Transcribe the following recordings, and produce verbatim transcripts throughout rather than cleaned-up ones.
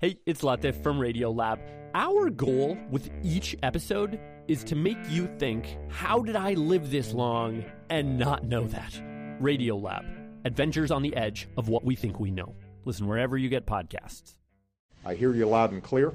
Hey, it's Latif from Radiolab. Our goal with each episode is to make you think, how did I live this long and not know that? Radiolab, adventures on the edge of what we think we know. Listen wherever you get podcasts. I hear you loud and clear.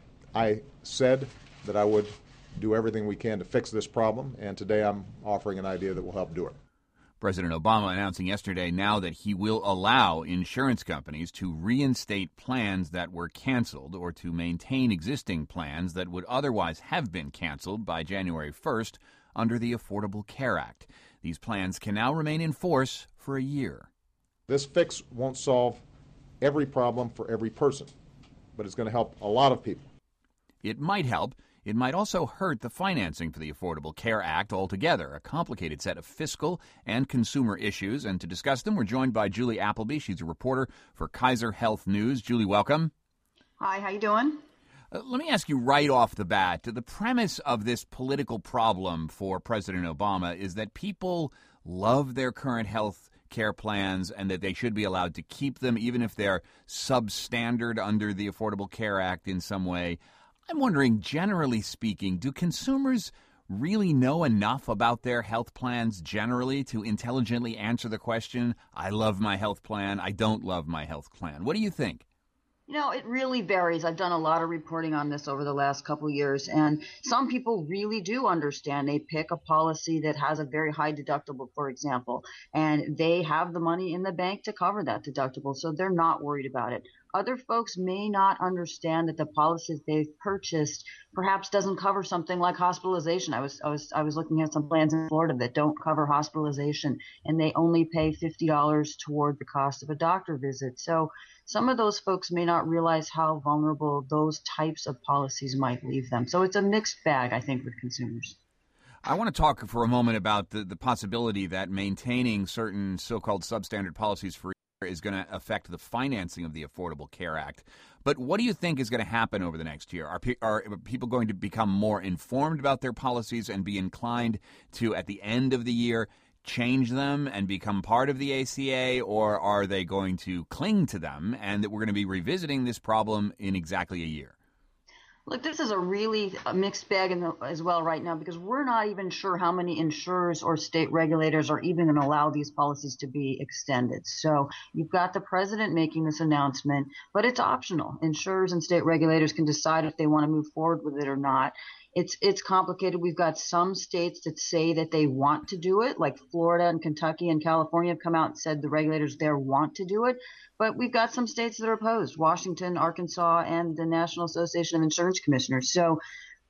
I said that I would do everything we can to fix this problem, and today I'm offering an idea that will help do it. President Obama announcing yesterday now that he will allow insurance companies to reinstate plans that were canceled or to maintain existing plans that would otherwise have been canceled by January first under the Affordable Care Act. These plans can now remain in force for a year. This fix won't solve every problem for every person, but it's going to help a lot of people. It might help. It might also hurt the financing for the Affordable Care Act altogether, a complicated set of fiscal and consumer issues. And to discuss them, we're joined by Julie Appleby. She's a reporter for Kaiser Health News. Julie, welcome. Hi, how you doing? Uh, let me ask you right off the bat, the premise of this political problem for President Obama is that people love their current health care plans and that they should be allowed to keep them even if they're substandard under the Affordable Care Act in some way. I'm wondering, generally speaking, do consumers really know enough about their health plans generally to intelligently answer the question, I love my health plan, I don't love my health plan? What do you think? You know, it really varies. I've done a lot of reporting on this over the last couple of years, and some people really do understand. They pick a policy that has a very high deductible, for example, and they have the money in the bank to cover that deductible, so they're not worried about it. Other folks may not understand that the policies they've purchased perhaps doesn't cover something like hospitalization. I was I was I was looking at some plans in Florida that don't cover hospitalization, and they only pay fifty dollars toward the cost of a doctor visit. So some of those folks may not realize how vulnerable those types of policies might leave them. So it's a mixed bag, I think, with consumers. I want to talk for a moment about the, the possibility that maintaining certain so-called substandard policies for is going to affect the financing of the Affordable Care Act. But what do you think is going to happen over the next year? Are, pe- are people going to become more informed about their policies and be inclined to, at the end of the year, change them and become part of the A C A, or are they going to cling to them and that we're going to be revisiting this problem in exactly a year? Look, this is a really mixed bag in the, as well right now, because we're not even sure how many insurers or state regulators are even going to allow these policies to be extended. So you've got the president making this announcement, but it's optional. Insurers and state regulators can decide if they want to move forward with it or not. It's it's complicated. We've got some states that say that they want to do it, like Florida and Kentucky and California have come out and said the regulators there want to do it. But we've got some states that are opposed, Washington, Arkansas, and the National Association of Insurance Commissioners. So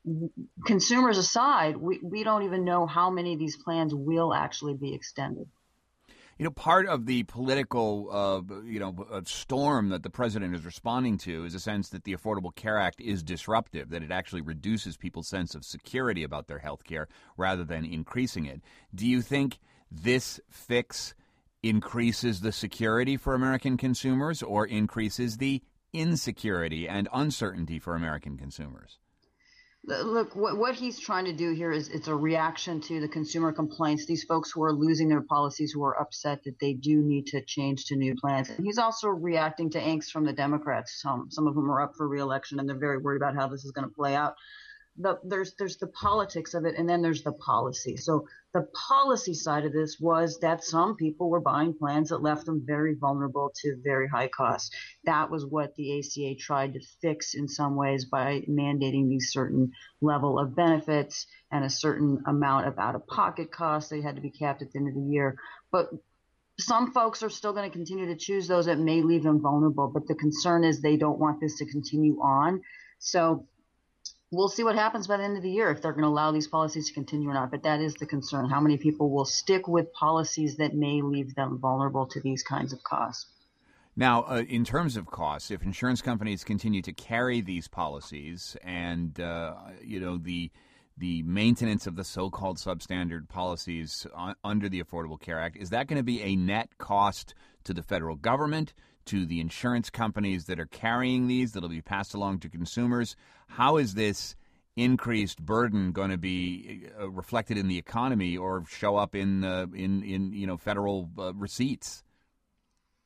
consumers aside, we, we don't even know how many of these plans will actually be extended. You know, part of the political, uh, you know, storm that the president is responding to is a sense that the Affordable Care Act is disruptive, that it actually reduces people's sense of security about their health care rather than increasing it. Do you think this fix increases the security for American consumers or increases the insecurity and uncertainty for American consumers? Look, what, what he's trying to do here is it's a reaction to the consumer complaints, these folks who are losing their policies, who are upset that they do need to change to new plans. And he's also reacting to angst from the Democrats. Some, some of them are up for re-election, and they're very worried about how this is going to play out. The, there's there's the politics of it, and then there's the policy. So the policy side of this was that some people were buying plans that left them very vulnerable to very high costs. That was what the A C A tried to fix in some ways by mandating these certain level of benefits and a certain amount of out-of-pocket costs. They had to be capped at the end of the year. But some folks are still going to continue to choose those that may leave them vulnerable. But the concern is they don't want this to continue on. So we'll see what happens by the end of the year, if they're going to allow these policies to continue or not. But that is the concern. How many people will stick with policies that may leave them vulnerable to these kinds of costs? Now, uh, in terms of costs, if insurance companies continue to carry these policies and, uh, you know, the the maintenance of the so-called substandard policies on, under the Affordable Care Act, is that going to be a net cost to the federal government, to the insurance companies that are carrying these, that'll be passed along to consumers? How is this increased burden going to be uh, reflected in the economy or show up in uh, in in you know federal uh, receipts?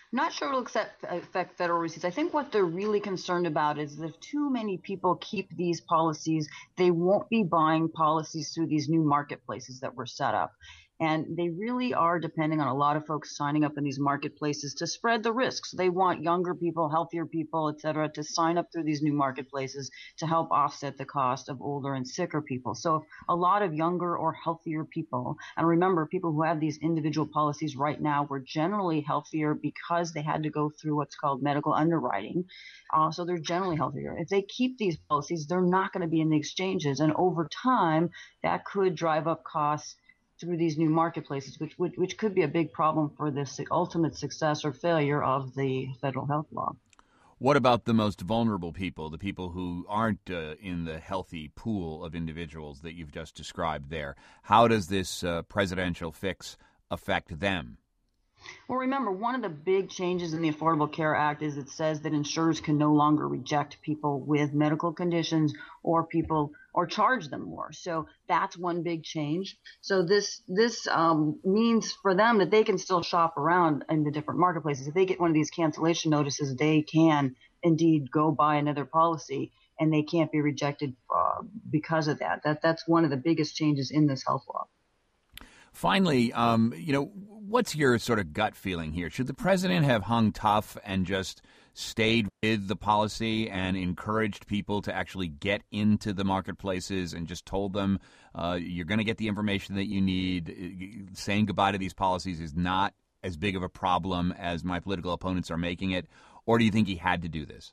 I'm not sure it'll accept, affect federal receipts. I think what they're really concerned about is that if too many people keep these policies, they won't be buying policies through these new marketplaces that were set up. And they really are depending on a lot of folks signing up in these marketplaces to spread the risks. They want younger people, healthier people, et cetera, to sign up through these new marketplaces to help offset the cost of older and sicker people. So if a lot of younger or healthier people, and remember, people who have these individual policies right now were generally healthier because they had to go through what's called medical underwriting. Uh, so they're generally healthier. If they keep these policies, they're not going to be in the exchanges. And over time, that could drive up costs through these new marketplaces, which, which which could be a big problem for the ultimate success or failure of the federal health law. What about the most vulnerable people, the people who aren't uh, in the healthy pool of individuals that you've just described there? How does this uh, presidential fix affect them? Well, remember, one of the big changes in the Affordable Care Act is it says that insurers can no longer reject people with medical conditions or people or charge them more. So that's one big change. So this this um, means for them that they can still shop around in the different marketplaces. If they get one of these cancellation notices, they can indeed go buy another policy, and they can't be rejected uh, because of that. That that's one of the biggest changes in this health law. Finally, um, you know, what's your sort of gut feeling here? Should the president have hung tough and just stayed with the policy and encouraged people to actually get into the marketplaces and just told them uh, you're going to get the information that you need? Saying goodbye to these policies is not as big of a problem as my political opponents are making it? Or do you think he had to do this?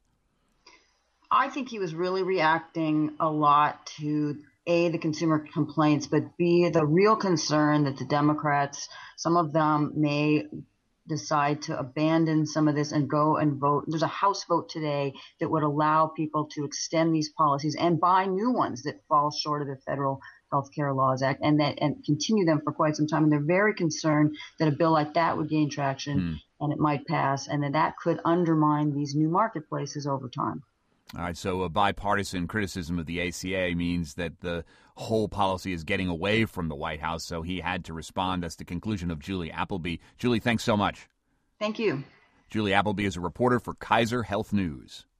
I think he was really reacting a lot to A, the consumer complaints, but B, the real concern that the Democrats, some of them may decide to abandon some of this and go and vote. There's a House vote today that would allow people to extend these policies and buy new ones that fall short of the Federal Health Care Laws Act and that and continue them for quite some time. And they're very concerned that a bill like that would gain traction mm. and it might pass, and that that could undermine these new marketplaces over time. All right, so a bipartisan criticism of the A C A means that the whole policy is getting away from the White House, so he had to respond. That's the conclusion of Julie Appleby. Julie, thanks so much. Thank you. Julie Appleby is a reporter for Kaiser Health News.